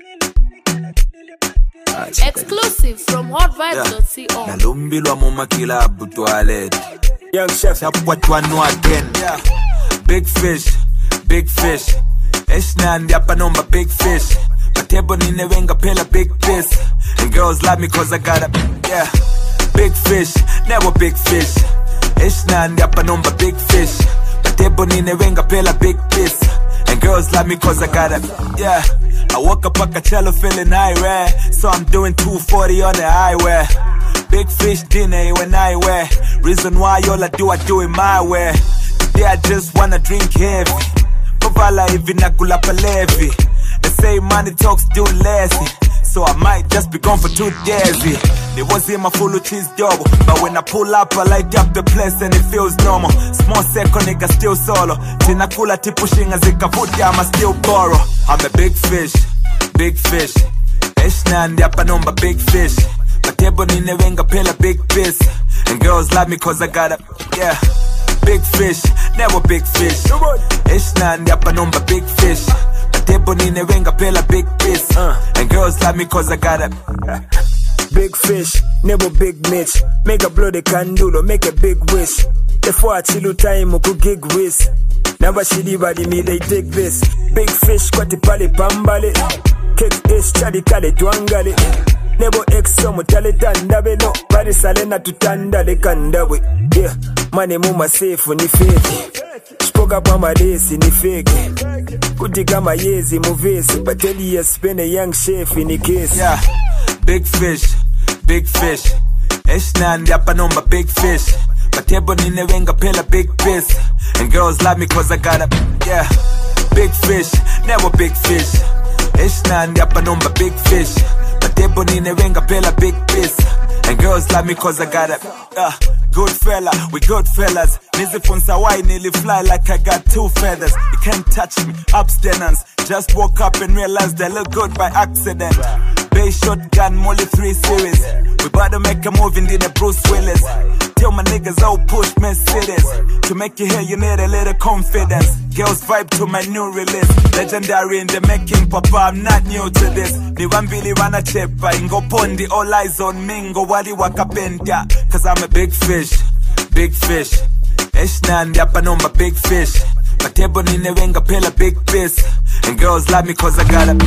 Exclusive from hotvibes.co. Nalumbilwa muma kila abu toilet. Young chef, Chapwatwanu again. Big fish, big fish. Eshnandi hapa nomba big fish. Matebo ninewenga pela big fish. And girls love me cause I got a, big fish, never big fish. Eshnandi hapa nomba big fish. Matebo ninewenga pela big fish. And girls love me cause I got a, I woke up at Coachella feeling irate. So I'm doing 240 on the highway. Big fish dinner when I wear. Reason why all I do it my way. Today I just wanna drink heavy. Pavala hivi na kula palevi. They say money talks do lazy. So I might just be gone for 2 days. They was in my full of cheese double. But when I pull up I light up the place and it feels normal. Small second nigga still solo. Tina kula tipushing as ikavuti I'ma still borrow. I'm a big fish, big fish. Eshnandi hapa nomba big fish. Matebo ninewenga pela big fish. And girls love me cause I got a, big fish, never big fish. Eshnandi hapa nomba big fish. Matebo ninewenga pela big fish. And girls love me cause I got a, big fish, never big Mitch. Make a bloody candle, make a big wish. Before I chill time, ku gig wish. Never shitty body me, they take this. Big fish, kwati pale pambale. Cake ish, chadi kale tuangale. Nebo exo mutale tandabe no. Bari salena tutandale kandawe. Yeah, money muma safe ni fake. Spoka pama desi ni fake. Kuti kama yezi muvesi. Pateli ya spend a young chef in the case. Big fish, big fish. Eshnandi hapa nomba big fish. Matebo ninewenga pela big fish. And girls love me cause I got a, big fish, never big fish. Eshnandi hapa nomba big fish. Matebo ninewenga pela big fish. And girls love me cause I got a, good fella, we good fellas. Nizifunsa why nearly fly like I got 2 feathers. You can't touch me, abstinence. Just woke up and realized I look good by accident. Bay shotgun, Molly 3 series. We bout to make a move in the Bruce Willis. Tell my niggas all push Mercedes. To make you hear you need a little confidence. Girls vibe to my new release. Legendary in the making, papa, I'm not new to this. Ni wambili wana chepa, ingo pondi, all eyes on me, ngo wali wakapenda. Cause I'm a big fish, big fish. Eshnandi hapa nomba big fish. Matebo ninewenga pela big fish. And girls love me cause I got a,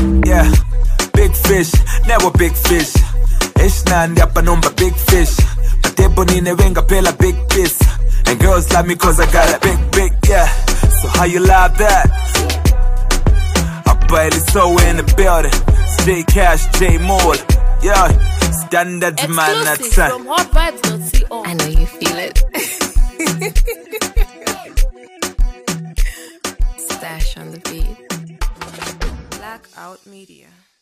big fish, never big fish. Eshnandi hapa nomba big fish. Matebo ninewenga pela big fish. And girls love me cause I got a big, So how you love that? I barely so in the building. J Cash, J Moore. Standard man at Exclusive from hotvibes.co. I know you feel it. Stash on the beat. Blackout Media.